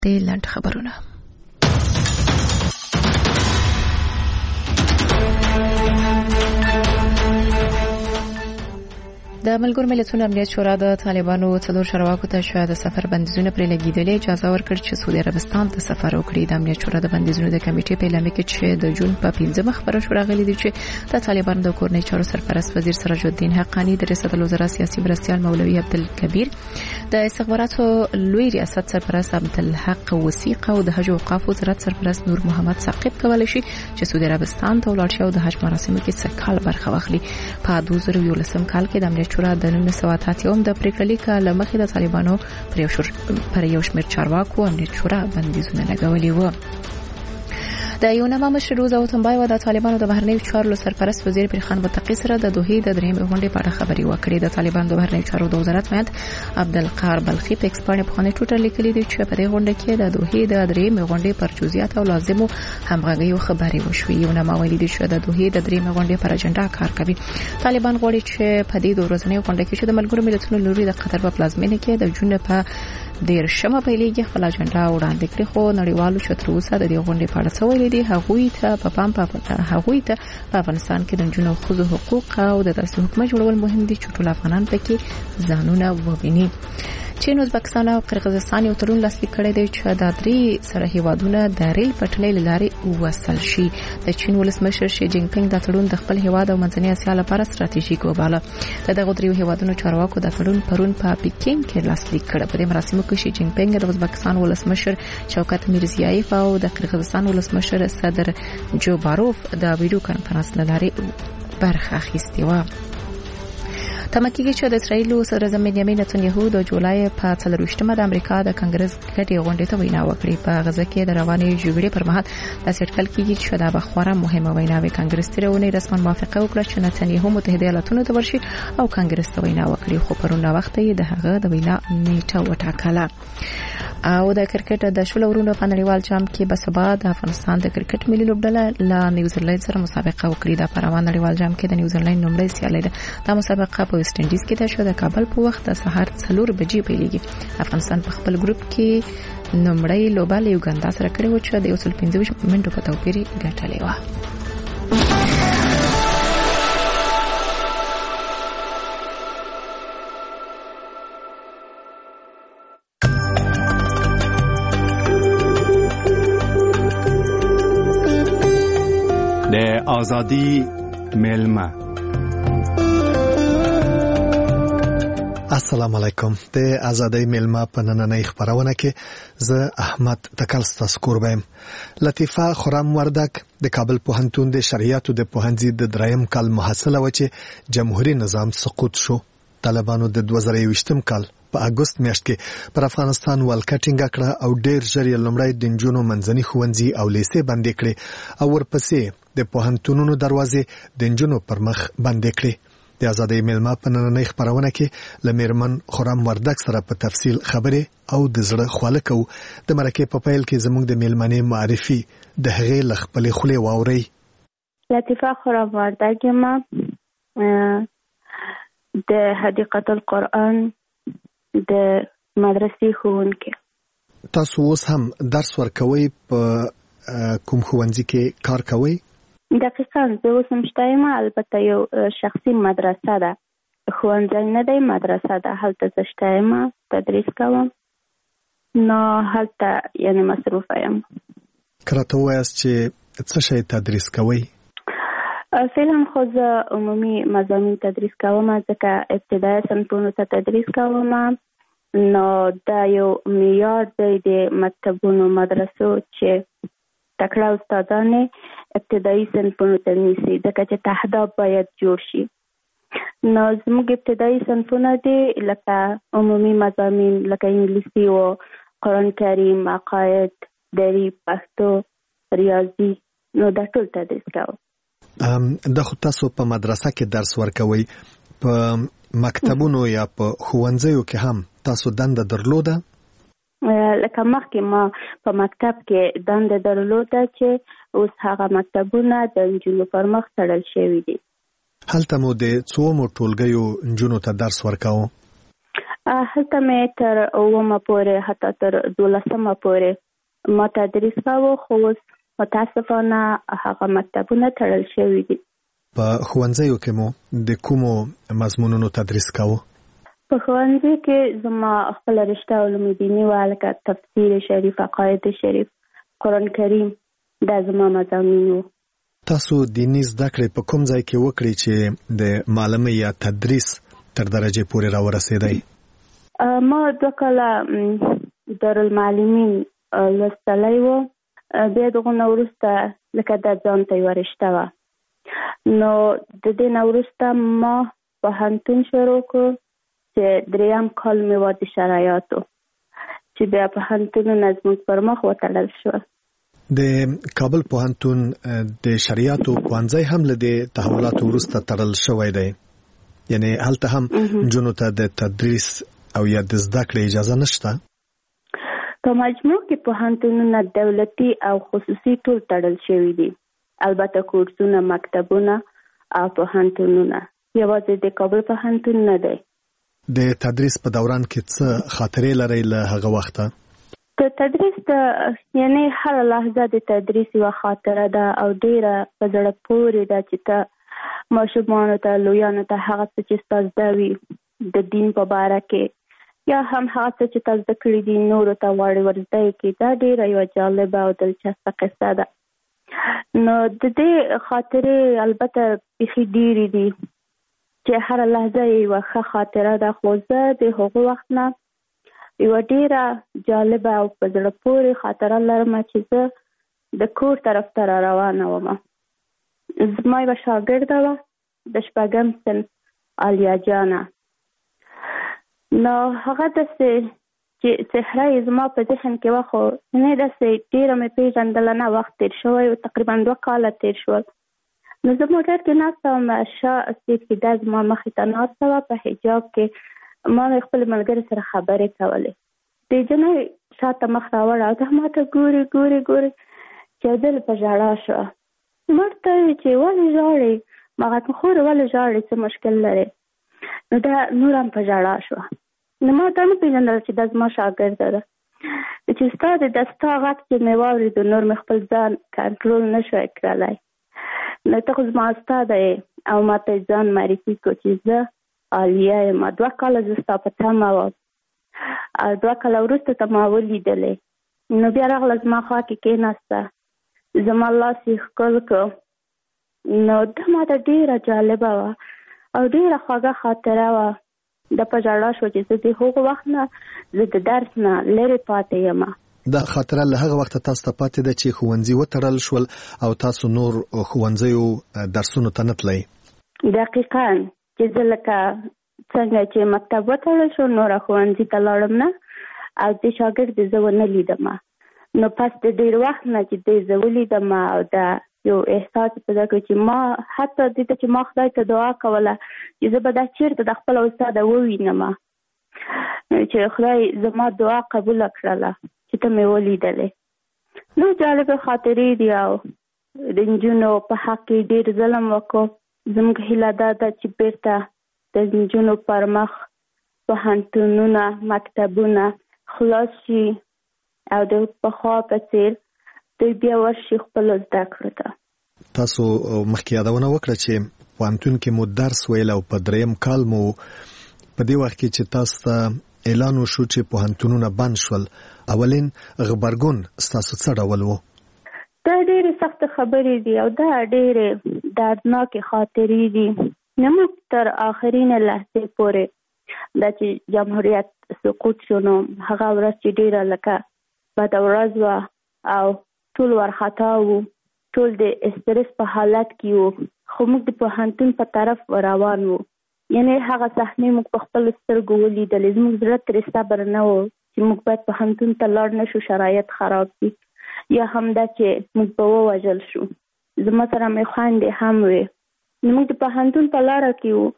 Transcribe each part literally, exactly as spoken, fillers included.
د لنډ خبرونه. د ملګرو ملتونو امنیت شورا د طالبانو څلور چارواکو ته شاید د سفر بندیزونه پرې لګیدلې اجازه ورکړه چې سعودي عربستان ته سفر وکړي. د امنیت شورا د بندیزونو د کمیټې په اعلامیه کې چې د جون په پنځمه خبره شو راغلي دي چې د طالبانو د کورنۍ چارو سرپرست وزیر سراج الدین حقانی، د ریاست الوزرا سیاسي مرستیال مولوي عبدالکبیر، د استخباراتو لوی ریاست سرپرست عبدالحق وثیق او د حج او اوقاف وزارت سرپرست نور محمد ثاقب کولای شي چې سعودي عربستان ته ولاړ شي او د حج مراسمو کې څکال برخه واخلي. په دوه زره یولسم کال کې د امنیت شورا د نولس سوه اته اتیا د پریکړې لیک له مخې د طالبانو پر یو شور پر یو شمېر چارواکو امنیت شورا بندیزونه لګولي وو. د یونما مشر روزا وتنبای و د طالبانو د بهرنیو چارو سرپرست وزیر پرخان متقی سره د دوحې د درېم غونډې په اړه خبري وکړې. د طالبانو د بهرنیو چارو د وزارت مایت عبدالقهار بلخی په ایکسپانې په خانه ټوټر لیکلي دي چې په دې غونډه کې د دوحې د درېم غونډې پر جزئیات او لازمو همغږیو خبري وشوي. یونما ویلي دي چې د دوحې د درېم غونډې پر اجنډا کار کوي. طالبان غواړي چې په دې دوه ورځنۍ غونډه کې چې د ملګرو ملتونو لوري د قطر په پلازمینه کې د جون په ډیر شمه پیلېږي خپل اجنډا وړاندې کړي، خو نړیوالو شتروسه د دې غونډې په اړه څه ویلي دي. هغوی ته په پام په هغوی ته په افغانستان کې د نجونو او ښځو حقوق او د داسې حکومت جوړول مهم دي چې ټول افغانان پکې ځانونه وویني. چین، ازبکستان او قرغیزستان یو تړون لاسلیک کړی دی چې د درې سره هیوادونه د ریل پټلۍ لارې وصل شي. د چین ولسمشر شي جین پینګ د تړون د خپل هیواد او منځنۍ اسیا لپاره ستراتیژیک وباله. د دغه درې هیوادونو چارواکو د تړون پرون په پکین کې لاسلیک کړ. په دې مراسمو کې شي جین پینګ د ازبکستان ولسمشر شوکت میرزیایف او د قرغیزستان ولسمشر صدر جوباروف د ویډیو کانفرنس لارې برخه اخیستې و. تمکیږي چې د اسرایل سره د بنیامین نتنیاهو د جولای په څلرویشتمه د امریکا د کانګرس غټي غونډې ته وینا وکړي. په غزه کې د روانې جګړې پر مهال د سټکل کېږي چې دا بخوره مهمه وینا وي. کانګرس ترونه رسماً موافقه وکړه چې نتنیاهو متحده ایالاتونو ته ورشي او کانګرس ته وینا وکړي، خو پرون وخت یې د هغه د وینا نیټه وټاکله. او د کرکټ د شل ورونو په نړیوال جام کې به سبا د افغانستان د کرکټ ملي لوبډله له نیوزیلند سره مسابقه وکړي. د پروان نړیوال جام کې د نیوزیلند لومړی سیالي ده. دا مسابقه په ویسټ انډیز کې ده چې د کابل په وخت د سهار څلور بجې پیلېږي. افغانستان په خپل ګروپ کې لومړی لوبه له یوګاندا سره کړې و چې د یو سل پنځه ویشت منټو په توپیر ګټلې و. د آزادی میلمه. السلام علیکم. د آزادی میلمه په نننۍ خبرونه کې زه احمد تکل ستاسو کوربم. لطیفه خرم وردک د کابل پوهنتون د شریعت د پوهنځي د دریم کال محصله و چې جمهوریت نظام سقوط شو. طالبانو د دوه زره یوویشتم کال په اگست میاشت کې پر افغانستان ولکټینګ کړه او ډیر ژر یې لومړی د نجونو منځني ښوونځي او لیسې بندې کړې او ورپسې د پوهنتونونو دروازې د نجونو پر مخ بندې کړې. د آزادۍ میلمه په نننۍ خبرونه کې له میرمن خرم وردک سره په تفصیل خبرې او د زړه خواله کوو. د مرکې په پیل کې زموږ د میلمنې معرفي د هغې له خپلې خولې واورئ. لطیفه خرم وردک ما د حدیقه القرآن د مدرسې ښوونکې. تاسو اوس هم درس ورکوئ؟ په کوم ښوونځي کې کار کوئ؟ دقیقاً زه اوس هم شته یم، البته یو شخصي مدرسه ده، ښوونځی نه دی، مدرسه ده. هلته زه شته یم، تدریس کوم، نو هلته یعنې مصروفه یم. که راته ووایاست چې څه شی تدریس کوئ؟ فعلا خو زه عمومي مضامین تدریس کوم، ځکه ابتدایي صنفونو ته تدریس کوم. نو دا یو معیار دی د مکتبونو مدرسو چې تکړه استادان ابتدایي صنفونو ته نیسي، ځکه چې تهداب باید جوړ شي. نو زموږ ابتدایي صنفونه دي لکه عمومي مضامین لکه انګلیسي او قرآن کریم، عقاید، دري، پښتو، ریاضي، نو دا ټول تدریس کوم. دا خو تاسو په مدرسه کې درس ورکوي، په مکتبونو یا په ښوونځیو کې هم تاسو دنده درلوده؟ لکه مخکې ما په مکتب کې دنده درلوده چې اوس هغه مکتبونه د نجونو پر مخ تړل شوي دي. هلته مو د څو مو ټولګیو نجونو ته درس ورکاوه؟ هلته مې تر اومه پورې حتی تر دولسمه پورې ما تدریس کاوه، خو اوس متاسفانه هغه مکتبونه تړل شوي دي. په ښوونځیو کې مو د کومو مضمونونو تدریس کاوه؟ په ښوونځي کې زما خپله رشته علوم دیني وه، لکه تفسیر شریف، عقاید شریف، قرآن کریم، دا زما مضامین وو. تاسو دیني زده کړې په کوم ځای کې وکړئ چې د معلمۍ یا تدریس تر درجې پورې راورسېدی؟ ما دوه کاله دارالمعلمین لوستلی و، بیا دغه نه وروسته لکه دا ځان ته یوه رشته وه، نو د دې نه وروسته ما پوهنتون شروع کړو چې دریم کال مې وه د شرایطو، چې بیا پوهنتونونه زموږ پر مخ وتړل شول. د کابل پوهنتون د شریعتو پوهنځی هم له دې تحولاتو وروسته تړل شوی دی، یعنی هلته هم نجونو ته د تدریس او یا د زده کړې اجازه نشته؟ په مجموع کې پوهنتونونه دولتي او خصوصي ټول تړل شوي دي، البته کورسونه، مکتبونه او پوهنتونونه، یوازې د کابل پوهنتون نه دی. د تدریس په دوران کې څه خاطرې لرئ له هغه وخته؟ د تدریس د یعنی هر لحظه د تدریس یوه خاطره ده او ډیره په زړه پورې ده چې ته ماشومانو ته، لویانو ته هغه څه چې ستا زده وي د دین په باره کې، یا هم هغه څه چې تا زده کړي دي نورو ته غواړي ورزده یې کړي، دا ډیره یوه جالبه او دلچسپه قصه ده. نو د دې خاطرې البته بیخي ډیرې دي چې هر لحظه یې یوه ښه خاطره ده، خو زه د هغو وخت نه یوه ډیره جالبه او په زړه پورې خاطره لرم چې زه د کور طرف ته را روانه وم. زما یوه شاګرده وه د شپږم صنف عالیه جانه، نو هغه داسې چې څهره یې زما په ذهن کې وه، خو نه داسې ډیره مې پېژندله نه، وخت تېر شوی و، تقریبا دوه کاله تېر شول. نو زه موټر کې ناسته وم، شا سیټ کې دا زما مخې ته ناسته وه، په حجاب کې ما مې خپل ملګري سره خبرې کولې. د جنۍ شاته مخ راوړه او دا ما ته ګوري ګوري ګوري چې دل په ژړا شوه. ما ورته وویل چې ولې ژاړې؟ ما هغه خورې ولې ژاړې، څه مشکل لرې؟ نو دا نور هم په ژړا شوه. نو ما ته نه پېژندله چې دا زما شاګرده ده، چې ستا د دستا غږ چې مې واورېدو نور مې خپل ځان کنټرول نه شوی کړلی. نو ته خو زما استاده یې او ما ته ځان معرفي کړو چې زه عالیه یم، دوه کاله زه ستا په تمه وم او دوه کاله وروسته ته ما ولیدلې. نو بیا راغله زما خوا کې کېناسته، زما لاس یې ښکل کړ. نو دا ما ته ډېره جالبه وه او ډېره خوږه خاطره وه. دا په ژړا شوه چې زه د هغو وخت نه زه د درس نه لرې پاتې یم. دا خاطره له هغه وخته تاسو ته پاتې ده چې ښوونځي وتړل شول او تاسو نور ښوونځیو درسونو ته نه تلئ؟ دقیقاً، چې زه لکه څنګه چې مکتب وتړل شو نوره ښوونځي ته لاړم نه او د شاګرد زه ونه لیدم. نو پس د ډېر وخت نه چې دی زه ولیدم او دا یو احساس پیدا کړ چې ما حتی دې ته چې ما خدای ته دعا کوله چې زه به دا چېرته د خپله استاده ووینم، چې خدای زما دعا قبوله کړله چې ته مې ولیدلې. نو جالبه خاطرې دي او د نجونو په حق کې ډېر ظلم وکړو. زموږ هیله دا ده چې بیرته د نجونو پر مخ پوهنتونونه، مکتبونه خلاص شي او د پخوا په څېر دوی بیا ورشي خپلو زده کړو ته. تاسو مخکې یادونه وکړه چې پوهنتون کې مو درس ویل او په دریم کال مو په دې وخت کې چې تاسو ته اعلان وشو چې پوهنتونونه بند شول، اولین غبرګون ستاسو څه ډول و؟ دا ډېرې سخته خبرې دي او دا ډېرې دردناکې خاطرې دي. نو موږ تر آخرینه لحظې پورې دا چې جمهوریت سقوط شو نو هغه ورځ چې ډېره لکه بده ورځ وه او ټول وارخطا وو، ټول د استرس په حالت کې وو، خو موږ د پوهنتون په طرف روان وو. یعنی هغه صحنې موږ په خپلو سترګو ولیدلې، زموږ زړه ترې صبر نه و چې موږ باید پوهنتون ته لاړ نه شو، شرایط خراب دي، یا هم دا چې موږ به ووژل شو. زما سره مې خویندې هم وې. نو موږ د پوهنتون په لاره کې وو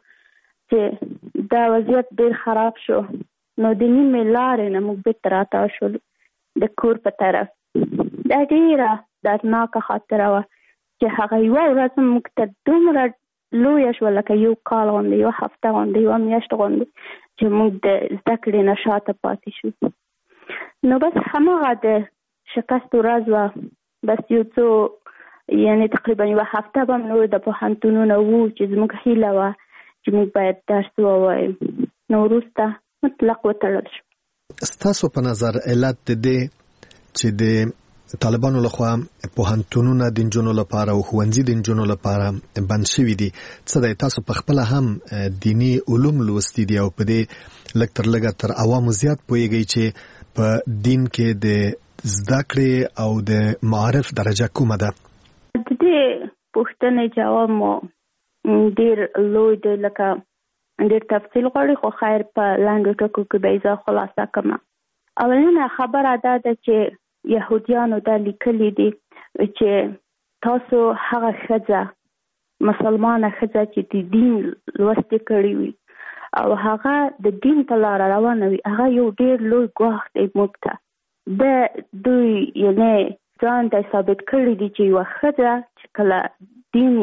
چې دا وضعیت ډېر خراب شو. نو د نیمې لارې نه موږ بېرته راتاو شولو د کور په طرف. دا ډېره دردناکه خاطره وه چې هغه یوه ورځ موږ ته دومره لویه شوه، لکه یو کال غوندې، یوه هفته غوندې، یوه میاشت غوندې. چې موږ د زده کړې نه شاته پاتې شو. نو بس هماغه د شکست ورځ وه، بس یو څو یعنی تقریبا یوه هفته به نور د پوهنتونونه وو چې زموږ هیله وه چې موږ باید درس ووایو. نو وروسته مطلق وتړل شو. ستاسو په نظر علت د دې چې د طالبانو لخوا پوهنتونونه د نجونو لپاره او ښوونځي د نجونو لپاره بند شوي دي، څه دی تاسو په خپله هم دیني علوم لوستي دي او په دې لږ تر لږه تر عوامو زیات پوهیږئ چې په دین کې د زده کړې او د معارف درجه کومه ده؟ د دې پوښتنې جواب مو ډېر لوی دی، لکه ډېر تفصیل غواړي، خو خیر په لنډو ټکو کې به یې زه خلاصه کړم. اولینه خبره دا ده چې یهودیانو دا لیکلي دي چې تاسو هغه ښځه مسلمانه ښځه چې د دین لوستې کړې وي او هغه د دین په لاره روانه وي، هغه یو ډېر لوی ګواښ دی موږ ته. د دوی یعنې ځان ته ثابت کړي دي چې یوه ښځه چې کله دین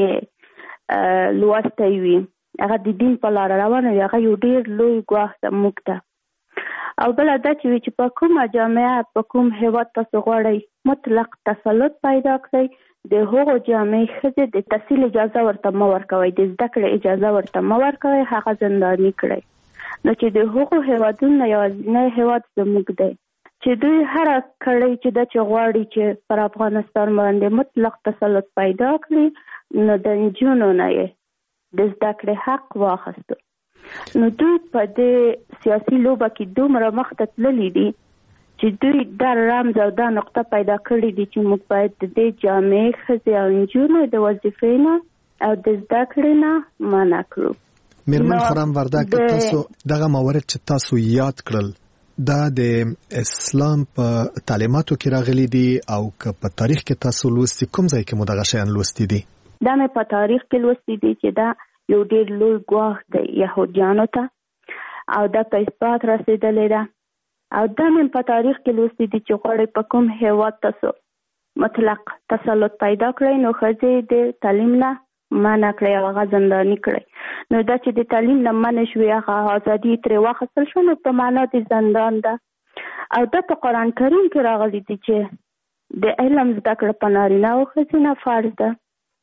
یې لوستی وي، هغه د دین په لاره روانه وي، هغه یو ډېر لوی ګواښ ده موږ ته. او بله دا چې وي چې په کومه جامعه په کوم هېواد تاسو غواړئ مطلق تسلط پیدا کړئ، د هغو جامعې ښځې د تحصیل اجازه ورته مه ورکوئ، د زده کړې اجازه ورته مه ورکوئ، هغه زنداني کړئ. نو چې د هغو هېوادونو یوازینی هېواد زموږ دی چې دوی هره کړۍ چې ده چې غواړي چې پر افغانستان باندې مطلق تسلط پیدا کړي، نو د نجونو نه یې د زده کړې حق واخیستو. نو دوی په دې سیاسي لوبه کې دومره مخته تللي دي چې دوی دا رمز او دا نقطه پیدا کړي دي چې موږ باید د دې جامعې ښځې او نجونو د وظیفې نه او د زده کړې نه منع کړو. میرمن خرم وردک، تاسو دغه موارد چې تاسو یاد کړل دا د اسلام په تعلیماتو کې راغلي دي او که په تاریخ کې تاسو لوستي، کوم ځای کې مو دغه شیان لوستي دي؟ دا مې په تاریخ کې لوستي دي چې دا یو ډېر لوی ګواښ دی یهودیانو ته او دا په اثبات رسېدلی ده. او دا مې په تاریخ کې لوستي دي چې غواړئ په کوم هېواد تاسو مطلق تسلط پیدا کړئ، نو ښځې د تعلیم نه منع کړئ او هغه زنداني کړئ. نو دا چې د تعلیم نه منع شوې، هغه ازادي ترې واخیستل شوه، نو په معنا د زندان ده. او دا په قرآن کریم کې راغلي دي چې د علم زده کړه په نارینه او ښځې نه فرض ده.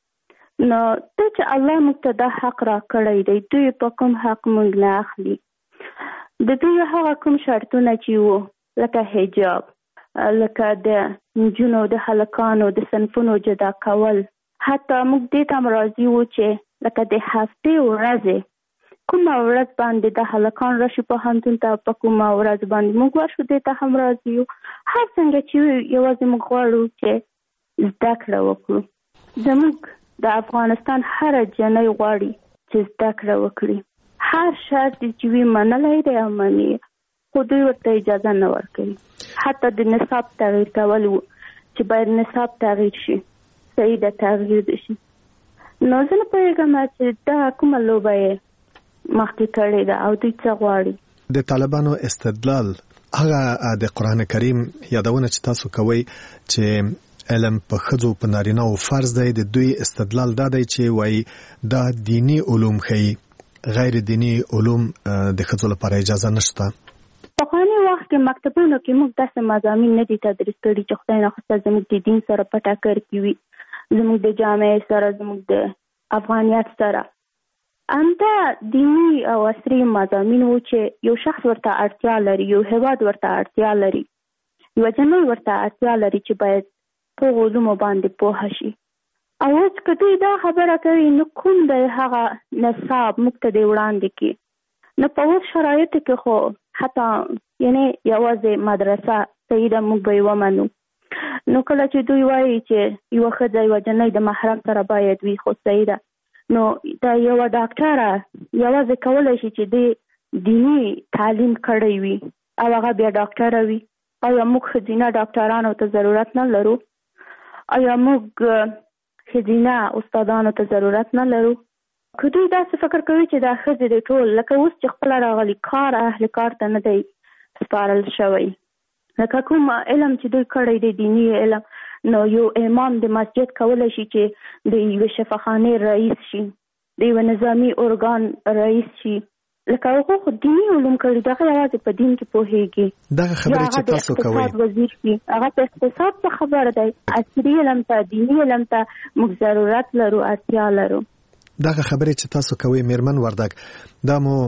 نو دا چې الله موږ ته دا حق را کړی دی، دوی په کوم حق موږ نه اخلي. د دوی هغه کوم شرطونه چې وو لکه حجاب، لکه د نجونو د هلکانو د صنفونو جدا کول، حتی موږ دې ته هم راضي وو چې لکه د هفتې ورځې کومه ورځ باندې د هلکان راشي پوهنتون ته، په کومه ورځ باندې موږ ورشو، دې ته هم راضي یو. هر څنګه چې یوازې موږ غواړو چې زده کړه وکړو. زموږ د افغانستان هر جنۍ غواړي چې زده کړه وکړي، هر شرط چې وي منلی دی او مني، خو دوی ورته اجازه نه ورکوي. حتی د نصاب تغییر کول چې باید نصاب تغییر شي، صحیح ده تغییر دي شي. نو زه نه پوهېږم چې دا کومه لوبه یې مخکې کړې ده او دوی څه غواړي. د طالبانو استدلال هغه د قرآن کریم یادونه چې تاسو کوئ چې علم په ښځو په نارینه او فرض دی، د دوی استدلال دا دی چې وایي دا دینی علوم ښیي، غیر دینی علوم د ښځو لپاره اجازه نشته. پخواني وخت کې مکتبونو کې موږ داسې مضامین نه دي تدریس کړي چې خدای نخواسته زموږ د دین سره په ټکر کې وي، زموږ د جامعې سره، زموږ د افغانیت سره. همدا دینی او عصري مضامین و چې یو شخص ورته اړتیا لري، یو هېواد ورته اړتیا لري، یوه جنۍ ورته اړتیا لري چې باید په علومو باندې پوه شي. او اوس که دوی دا خبره کوي، نو کوم دی هغه نصاب موږ ته دی وړاندې کړي. نو په اوس شرایطو کې خو حتی یعنې یوازې مدرسه صحیح ده، موږ به یې ومنو. نو کله چې دوی وایي چې یوه ښځه یوه جنۍ د محرم سره باید وي، خو صحیح ده. نو دا یوه ډاکټره یوازې کولی شي چې د دیني تعلیم کړی وي او هغه بیا ډاکټره وي. آیا موږ ښځینه ډاکټرانو ته ضرورت نه لرو؟ آیا موږ ښځینه استادانو ته ضرورت نه لرو؟ که دوی داسې فکر کوي چې دا ښځې د ټول لکه اوس چې خپله راغلي کار اهل کار ته نه دی سپارل شوی، لکه کوم علم چې دوی کړی دی دیني علم، نو یو امام د مسجد کولی شي چې د یوې شفاخانې رئیس شي، د یوه نظامي ارګان رئیس شي، لکه هغه خو دیني علوم کړي دغه یوازې په دین کې پوهیږي. دغه خبرې چې تاسو کوئ اقتصاد وزیر شي هغه په اقتصاد څه خبره ده، عصري علم ته دیني علم ته موږ ضرورت لرو، اړتیا لرو. دغه خبرې چې تاسو کوئ میرمن وردګ، دا مو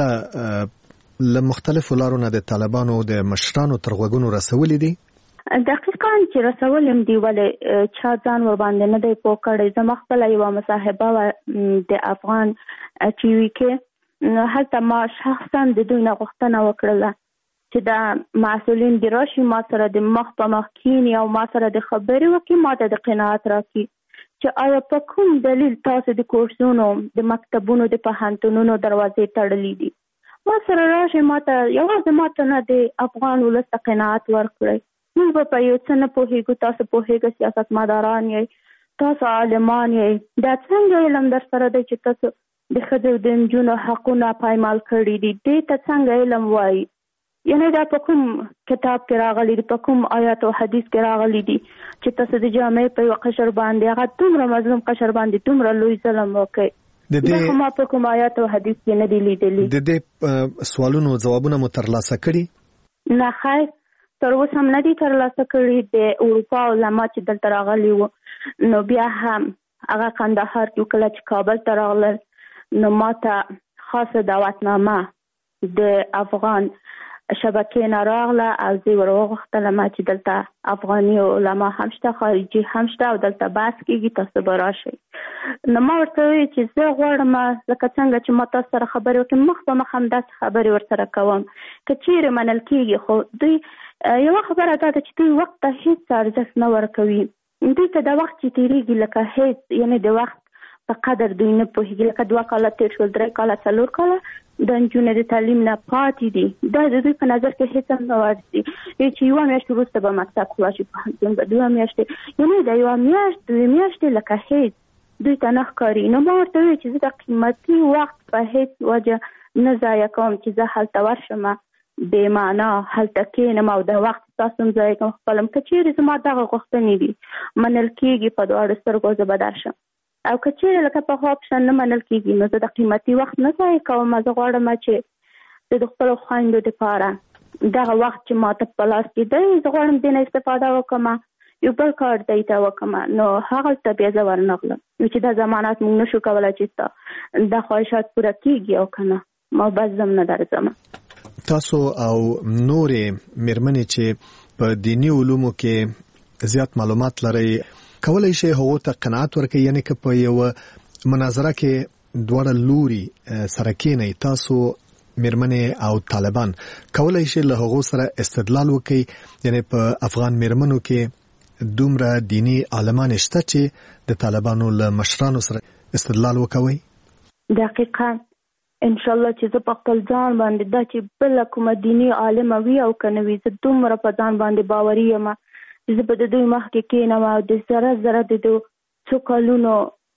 کله له مختلفو لارو نه د طالبانو د مشرانو تر غوږونو رسولې دي؟ دقیقاً چې رسولم دی ولې چا ځان ور باندې نه دی پوه کړی. زما خپله یوه مصاحبه وه د افغان ټي وي کې، هلته ما شخصا د دوی نه غوښتنه وکړله چې دا مسؤلین دې راشي ما سره د مخ په مخ کښېني او ما سره د خبرې وکړي، ما ته د قناعت راکړي چې آیا په کوم دلیل تاسو د کورسونو د مکتبونو د پوهنتونونو دروازې تړلې دي. ما سره راشي، ما ته یوازې ما ته نه د افغان ولس ته قناعت ورکړئ. موږ به په یو څه نه پوهېږو، تاسو پوهېږئ سیاستمداران یې، تاسو عالمان یې، دا څنګه علم در سره دی چې تاسو د ښځو د نجونو حقونه پایمال کړي دي، دې ته څنګه علم وایي؟ یعنې دا په کوم کتاب کې راغلی دي، په کوم آیات او حدیث کې راغلی دي چې تاسو د جامعې په یو قشر باندې، هغه دومره مظلوم قشر باندې دومره لوی ظلم وکړي؟ د دې ما په کوم آیات او حدیث کې نه دی لیدلی. د دې سوالونو ځوابونه مو ترلاسه کړي؟ نه خیر، تر اوسه هم نه دي ترلاسه کړي. د اروپا علما چې دلته راغلي وو نو بیا هم هغه کندهار کې کله چې کابل ته راغلل نو ما ته خاصه دعوتنامه د افغان شبکې نه راغله او زه ور وغوښتلم چې دلته افغاني علما هم شته، خارجي هم شته او دلته بحث کېږي، تاسو به راشئ. نو ما ورته وویل چې زه غواړم لکه څنګه چې ما تاسو سره خبرې وکړم مخ په مخ همداسې خبرې ورسره کوم، که چیرې منل کېږي. خو دوی یوه خبره دا ده چې دوی وخت ته هېڅ ارزښت نه ورکوي. دوی ته د وخت چې تېرېږي لکه هېڅ، یعنې د وخت په قدر دوی نه پوهېږي. لکه دوه کاله تېر شول، درې کاله، څلور کاله د نجونو د تعلیم نه پاتې دي. دا د دوی په نظر کې هېڅ هم نه ورځي چې یوه میاشت وروسته به مکتب خلاص شي، پوهنتون به دوه میاشتې، یعنې د یوه میاشت دوه میاشتې لکه هېڅ دوی ته نه ښکاري. نو ما ورته وویل چې زه د قیمتي وخت په هېڅ وجه نه ضایع کوم چې زه هلته ورشم بې معنا هلته کښېنم او د وخت ستاسو هم ضایع کوم خپلم. که چیرې زما دغه غوښتنې دي منل کېږي په دواړو سترګو زه به درشم، او که چیرې لکه پخوا پشان نه منل کېږي نو زه د قیمتي وخت نه ضایع کوم. زه غواړم چې زه د خپلو خویندو دپاره دغه وخت چې ما ته په لاس کې دی زه غواړم دې نه استفاده وکړم، یو بل کار دی ته وکړم. نو هغلته بیا زه ورنغلم چې دا ضمانات موږ نشو کولی چې ستا دا خواهشات پوره کېږي او که نه ما بس زم نه درځم. تاسو او نورې میرمنې چې په دینی علومو کې زیات معلومات لرئ کولای شي هغو ته قناعت ورکړي، یعنی که په یو مناظره کې دواړه لوري سره کېنئ، تاسو میرمنې او طالبان کولای شي له هغو سره استدلال وکړي، یعنی په افغان میرمنو کې دومره دینی عالمان شته چې د طالبانو له مشرانو سره استدلال وکوي؟ دقیقاً ان شاء الله چې زه په خپل ځان باندې دا چې بل کومه دینی عالمه وي او کنه وي زه دومره په ځان باندې باوري یم چې زه به د دوی مخکې کېنم او د ذره ذره د دوی څو کلونو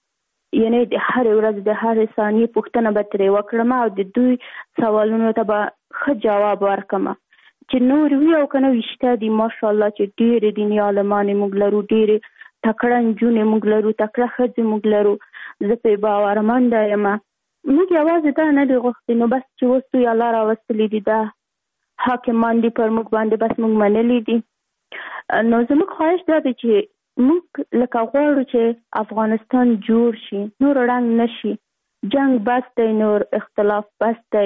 یعنی د هرې ورځ د هرې ثانیې پوښتنه به ترې وکړم او د دوی سوالونو ته به ښه جواب ورکړم چې نور وي او کنه وي شته دي. ماشاءالله چې ډېرې دیني عالمانې موږ لرو، ډېرې تکړه نجونې موږ لرو، تکړه ښځې موږ لرو. زه پرې باورمنده یم. موږ یوازې دا نه دي غوښتي نو بس چې اوس دوی الله راوستلي دي، دا حاکمان دي پر موږ باندې، بس موږ منلي دي. نو زموږ خواهش دا دی چې موږ لکه غواړو چې افغانستان جوړ شي، نور ړنګ نه شي، جنگ بس دی، نور اختلاف بس دی،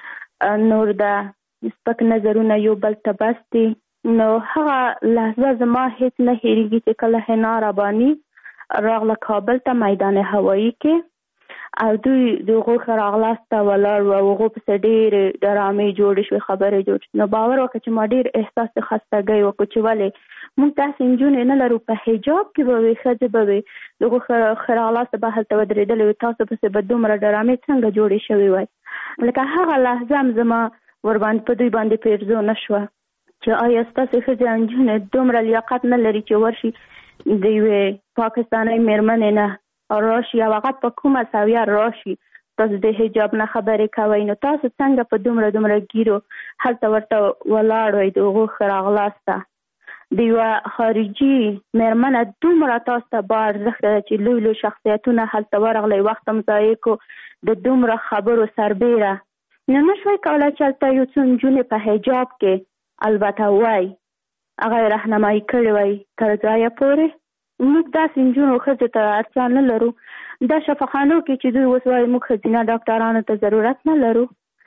نور دا سپک نظرونه یو بل ته بس دي. نو هغه لحظه زما هیڅ نه هېرېږي چې کله حنا رباني راغله کابل ته میدان هوایي کې او دوی د هغو ښه راغلاست ولاړ و او هغو پسې ډېرې ډرامې جوړې شوې، خبرې جوړ شوې. نو باور وکړه چې ما ډېر احساس د خستګۍ وکړو چې ولې موږ داسې نجونې نه لرو، په حجاب کې به وي، ښځې به وي، د هغو ښه راغلاست به هلته ودرېدلې وي، تاسو پسې به دومره ډرامې څنګه جوړې شوې وای. لکه هغه لحظه هم زما ورباندې په دوی باندې پیرزو نه شوه چې آیا ستاسې ښځې نجونې دومره لیاقت نه لري چې ورشي د یوې پاکستانۍ مېرمنې نه راشي او هغه په کومه سویه راشي تاسو د حجاب نه خبرې کوئ، نو تاسو څنګه په دومره دومره ګیرو هلته ورته ولاړ وئ د هغو ښه راغلاسته. د یوه خارجي مېرمنه دومره تاسو ته با ارزښت ده چې لوی لوی شخصیتونه هلته ورغلی، وخت هم ضایع کو، د دومره خبرو سربیره نو نشوي کولای چې هلته یو څو نجونې په حجاب کې البته وای هغه یې راهنمایي کړې وای تر ځایه پورې. موږ داسې نجونو ښځو ته اړتیا نه لرو. دا شفاخانو کې چې دوی اوس وایي موږ ښځینه ډاکټرانو ته ضرورت نه لرو.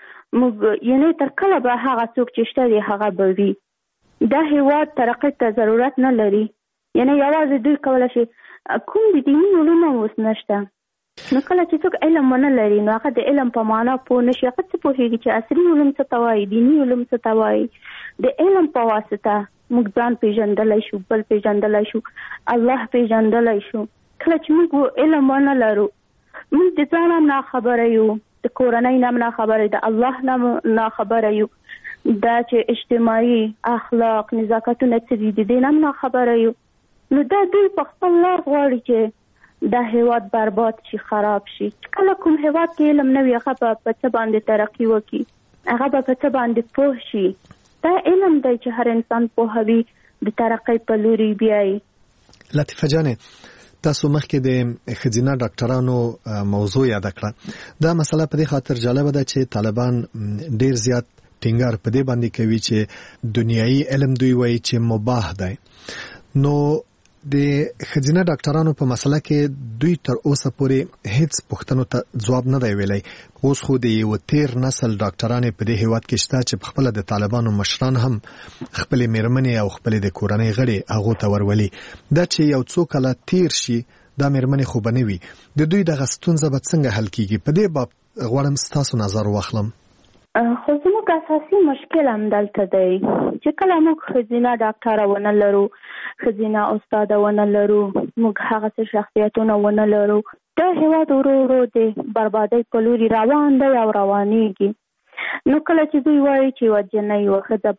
موږ یعنې تر کله به هغه څوک چې شته دی هغه به وي. دا هېواد ترقۍ ته ضرورت نه لري. یعنې یوازې دوی کولی شي کوم د دیني علوم هم اوس نشته. نو کله چې څوک علم ونه لري نو هغه د علم په معنا پوه نه شي. هغه څه پوهېږي چې عصري علوم څه ته وایي، دیني علوم څه ته وایي. د علم په واسطه موږ ځان پېژندلی شو، بل پېژندلی شو، الله پېژندلی شو. کله چې موږ علم ونه لرو موږ د ځان هم ناخبره یو، د کورنۍ نه هم ناخبره یو، د الله نه هم ناخبره یو. دا چې اجتماعي اخلاق نزاکتونه څه دي د دې نه هم ناخبره یو. نو دا دوی په خپل لار غواړي چې دا هېواد برباد شي، خراب شي. کله کوم هېواد کې علم نه وي هغه به په څه باندې ترقي وکړي، هغه به په څه باندې پوه شي. دا علم دی چې هر انسان پوهوي د ترقۍ په لوري بیایي. لطیفه جانې تاسو مخکې د ښځینه ډاکټرانو موضوع یاد کړه. دا مسله په دې خاطر جالبه ده چې طالبان ډیر زیات ټینګار په دې باندې کوي چې دنیایي علم دوی وایي چې مباح دی. نو د ښځینه ډاکټرانو په مسله کې دوی تر اوسه پورې هیڅ پوښتنو ته ځواب نه دی ویلی. اوس خو د یو تیر نسل ډاکټرانې په دې هیواد کې شته چې په خپله د طالبانو مشران هم خپلې میرمنې او خپلې د کورنۍ غړي هغو ته ورولي. دا چې یو څو کاله تیر شي دا میرمنې خو به نه وي. د دوی دغه ستونزه به څنګه حل کیږي؟ په دې باب غواړم ستاسو نظر واخلم. خو زموږ اساسي مشکل هم دلته دی چې کله موږ ښځینه ډاکټره ونه لرو، ښځینه استاده ونه لرو، موږ هغه څه شخصیتونه ونه لرو، دا هېواد ورو ورو د بربادۍ په لوري روان دی او روانېږي. نو کله چې دوی وایي چې یوه جنۍ یوه ښځه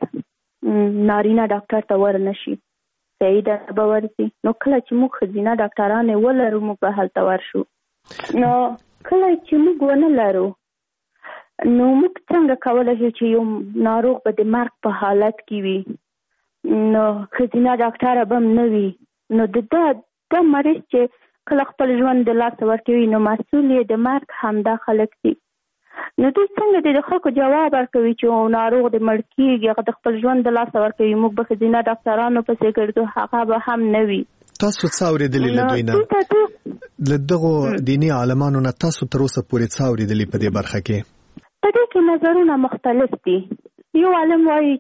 باید نارینه ډاکټر ته ورنشي، صحیح ده به ورځي. نو کله چې موږ ښځینه ډاکټرانې ولرو موږ به هلته ورشو. نو کله چې موږ ونه لرو نو موږ څنګه کولی شو چې یو ناروغ به د مرګ په حالت کې وي، نو ښځینه ډاکټره به هم نه وي. نو د ده دا مریض چې کله خپل ژوند د لاسه ورکوي نو مسؤل یې د مرګ همدا خلک دي. نو دوی څنګه د خلکو جواب ورکوي چې ناروغ د مړ کېږي هغه د خپل ژوند د لاسه ورکوي، موږ به ښځینه ډاکټرانو پسې ګرځو، هغه به هم نه وي. تاسو څه اورېدلي له دوی نه؟ له دغو دیني عالمانو نه تاسو تر اوسه پورې څه اورېدلي په دې برخه کې؟ په دې کې نظرونه مختلف دي. یو عالم وایي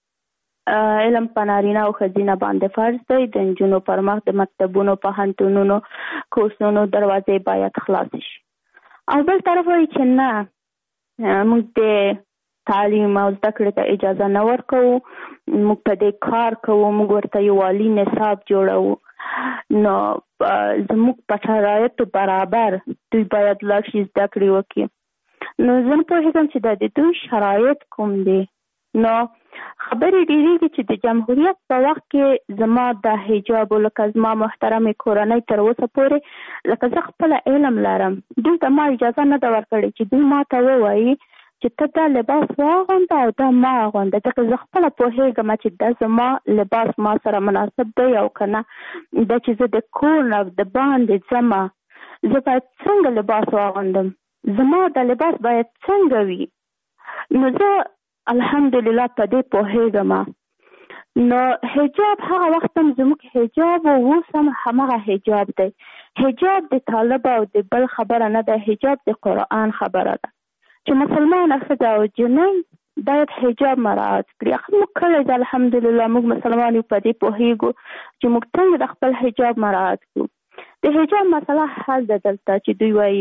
چې علم په نارینه او ښځینه باندې فرض دی، د نجونو پر مخ د مکتبونو، پوهنتونونو، کورسونو دروازې باید خلاصې شي. او بل طرف وایي چې نه، موږ د تعلیم او زده کړې ته اجازه نه ورکوو، موږ په دې کار کوو، موږ ورته یو عالي نصاب جوړوو. نو زموږ په شرایطو برابر دوی باید لاړ شي زده کړې وکړي. نو زه نه پوهېږم چې دا د دوی شرایط کوم دي. نو خبرې ډېرېږي چې د جمهوریت په وخت کې زما د حجاب لکه زما محترمې کورنۍ تر اوسه پورې لکه زه خپله علم لرم، دوی ته ما اجازه نه ده ورکړې چې دوی ما ته ووایي چې ته دا لباس واغونده او دا ما اغونده. ځکه زه خپله پوهېږم چې دا زما لباس ما سره مناسب دی او که نه. دا چې زه د کور نه د باندې ځمه زه باید څنګه لباس واغوندم، زما د لباس باید څنګه وي. نو زه الحمدلله په دې پوهېږم. نو حجاب هغه وخت هم زموږ حجاب او اوس هم همغه حجاب دی. حجاب د طالب او د بل خبره نه ده، حجاب د قرآن خبره ده چې مسلمانه ښځه او جنۍ باید حجاب مراعات کړي. موږ کله د الحمدلله موږ مسلمان یو په دې پوهېږو چې موږ څنګه د خپل حجاب مراعات کړو. د حجاب مسله حل ده دلته چې دوی وایي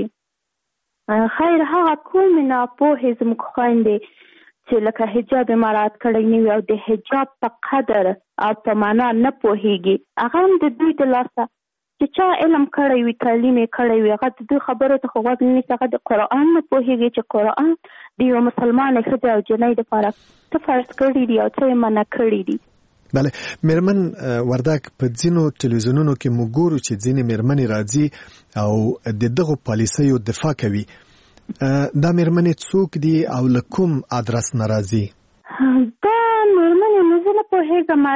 خیر هغه کومې ناپوهې زموږ خویندې چې لکه حجاب مراعات کړی نه وي او د حجاب په قدر او په معنا نه پوهېږي، هغه هم د دوی د لاسه چې چا علم کړی وي، تعلیم یې کړی وي، هغه د دوی خبرو ته خو غوږ نه نیسي، هغه د قرآن نه پوهېږي چې قرآن د یوه مسلمانې ښځې او جنۍ دپاره څه فرض کړي دي او څه یې منع کړي دي. بله میرمن وردک، په ځینو تلویزیونونو کې موږ ګورو چې ځینې میرمنې راځي او د دغو پالیسیو دفاع کوي. دا میرمنې څوک دي او له کوم ادرس نه راځي؟ دا میرمنې نو زه نه پوهېږم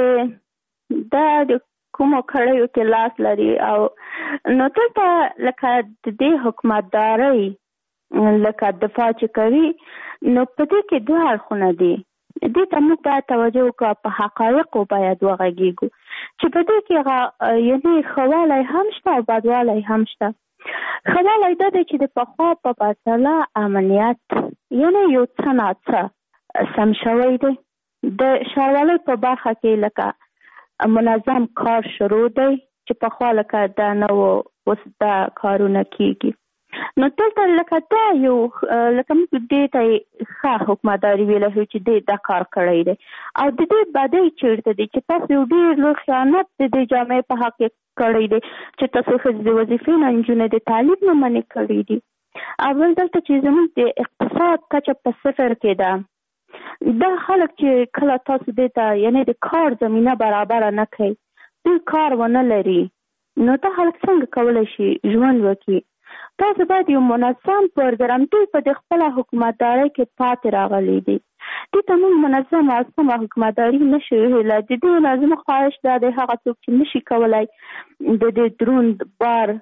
چې دا د کومو کړیو کې لاس لري. او نو دلته لکه د دې حکومتدارۍ لکه دفاع چې کوي، نو په دې کې دوه اړخونه دي. دې ته موږ باید توجه وکړو، په حقایقو باید وغږیږو چې په دې کې یعنې ښه والی هم شته او بدوالی هم شته. ښه والی دا دی چې د پخوا په پرتله امنیت یعنې یو څه ناڅه سم شوی دی. د ښاروالۍ په برخه کې لکه منظم کار شروع دی چې پخوا لکه دا نه و، اوس دا کارونه کېږي. نو دلته لکه دا یو لکه موږ دې ته ښه حکومتداري ویلی شو چې دې دا کار کړی دی، او د دې بدۍ چېرته دی چې تاسو یو ډېر لوی خیانت د دې جامعې په حق کې کړی دی چې تاسو ښځې د وظیفې نه نجونې د تعلیم نه منې کړي دي. اول دلته چې زموږ د اقتصاد کچه په صفر کې ده، دا خلک چې کله تاسو دې ته یعنې د کار زمینه برابره نه کوي، دوی کار ونه لري، نو دا خلک څنګه کولی شي ژوند وکړي؟ تاسو باید یو منظم پروګرام دوی په د خپله حکومتدارۍ کې پاتې راغلی دي. دې ته موږ منظم او سمه حکومتداري نشو ویلی. د دې نه زموږ خواهش دا دی هغه څوک چې نشي کولی د دې دروند بار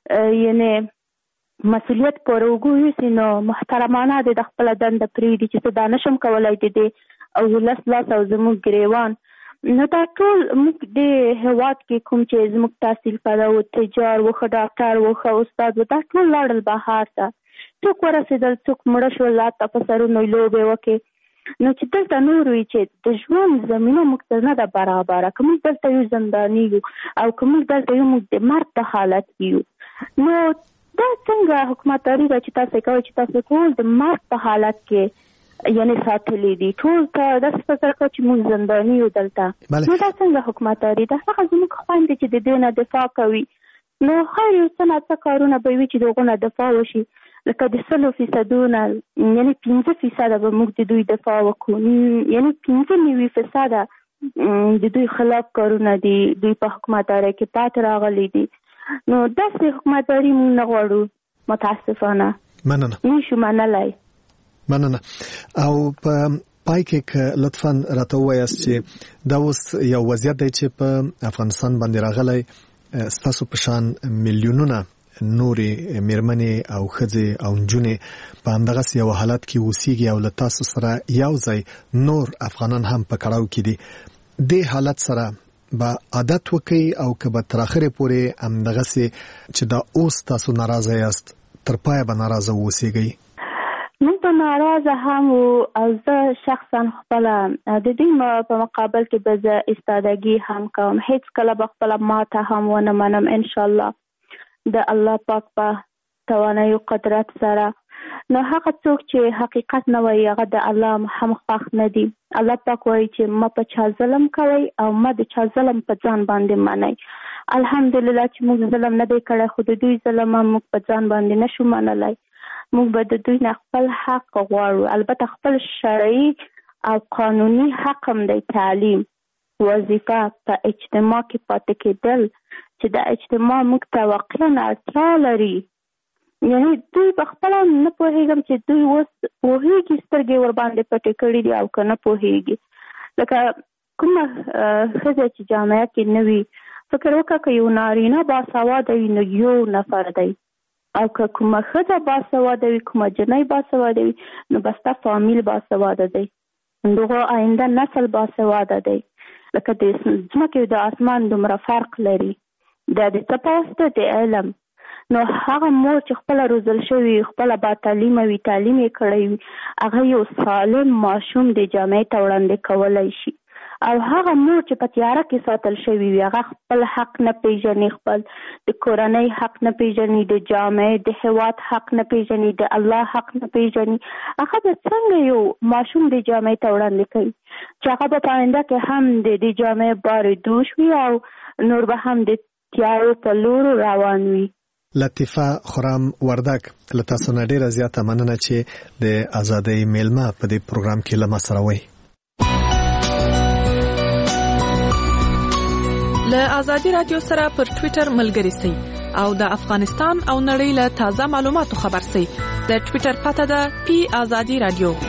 یعنې مسؤلیت پر اوږو یوسي، نو محترمانه دی د خپله دنده پرېږدي چې زه دا نشم کولی د دې او ولس لاس او زموږ ګریوان. نو دا ټول موږ د هېواد کې کوم چې زموږ تحصیل کړی و، تجار و، ښه ډاکټر و، ښه استاد و، دا ټول لاړل بهر ته. څوک ورسېدل، څوک مړه شول، حتی په سرونو یې لوبې وکړې. نو چې دلته نور وي چې د ژوند زمینه موږ ته نه ده برابره، که موږ دلته یو زنداني یو او که موږ دلته یو موږ د مرګ په حالت کې یو، نو دا څنګه حکومتداري ده چې تاسو کوئ چې تاسو ټول د مرګ په حالت کې یعنی ساتلی دي، ټول ته داسې فکر کوي چې موږ زنداني یو دلته. نو دا څنګه حکومتداري ده؟ هغه زموږ خویندې چې د دې نه دفاع کوي، نو خیر یو څه ناڅه کارونه به وي چې د هغو نه دفاع وشي، لکه د سلو فیصدونه یعنې پنځه فیصده به موږ د دوی دفاع وکړو، یعنې پنځه نوي فیصده د دوی خلاف کارونه دي، دوی په حکومتدارۍ کې پاتې راغلي دي. نو داسې حکومتداري موږ نه غواړو، متاسفانه مننه نشو منلی. مننه. او په پای کې لطفاً راته ووایاست چې دا اوس یو وضعیت دی چې په افغانستان باندې راغلی، ستاسو په شان میلیونونه نورې میرمنې او ښځې او نجونې په همدغسې یو حالت کې اوسیږي او له تاسو سره یو ځای نور افغانان هم په کړاو کې دي. دې حالت سره به عادت وکړئ او که به تر اخرې پورې همدغسې چې دا اوس تاسو ناراضه یاست تر پایه به ناراضه واوسیږئ؟ موږ به ناراضه هم وو، او زه شخصا خپله د دې په مقابل کې به زه استادګي هم کوم، هیڅ کله به خپله ماته هم ونه منم انشاءالله د الله پاک په توانایي او قدرت سره. نو هغه څوک چې حقیقت نه وایي هغه د الله هم خوښ نه دي. الله پاک وایي چې ما په چا ظلم کوئ او ما د چا ظلم په ځان باندې منئ. الحمدلله چې موږ ظلم نه دی کړی، خو د دوی ظلم هم موږ په ځان باندې نشو منلی. موږ به د دوی نه خپل حق غواړو، البته خپل شرعي او قانوني حق هم دی، تعلیم، وظیفه، په اجتماع کې پاتې کېدل چې د اجتماع موږ ته واقعا اړتیا لري. یعنی دوی په خپله نه پوهېږم چې دوی اوس پوهېږي سترګې ورباندې پټې کړي دي او که نه پوهېږي. لکه کومه ښځه چې جامعه کې نه وي، فکر وکړه که یو نارینه باسواده وي نو یو نفر دی، او که کومه ښځه باسواده وي، کومه جنۍ باسواده وي، نو بس تا فامیل باسواده دی، دغه آینده نسل باسواده دی. لکه د ځمکې د اسمان دومره فرق لري، دا د څه په واسطه د علم. نو هغه مور چې خپله روزل شوي، خپله با تعلیمه وي، تعلیم یې کړی وي، هغه یو سالم ماشوم د جامعې ته وړاندې کولی شي. او هغه مور چې په تیاره کې ساتل شوي وي، هغه خپل حق نه پیژني، خپل د کورنۍ حق نه پیژني، د جامعې د هېواد حق نه پیژني، د الله حق نه پیژني، هغه به څنګه یو ماشوم د جامعې ته وړاندې کوي چې هغه به په آینده کې هم د دې جامعې بارې دوش وي او نور به هم د تیارو په لور روان وي. لطیفه خرم وردک، له تاسو نه ډیره زیاته مننه چې د ازادۍ میلمه په دې پروګرام کې له ما سره وئ. له ازادي رادیو سره پر ټوئیټر ملګري سئ او د افغانستان او نړۍ له تازه معلوماتو خبر سئ. د ټوئیټر پته ده پی ازادي رادیو.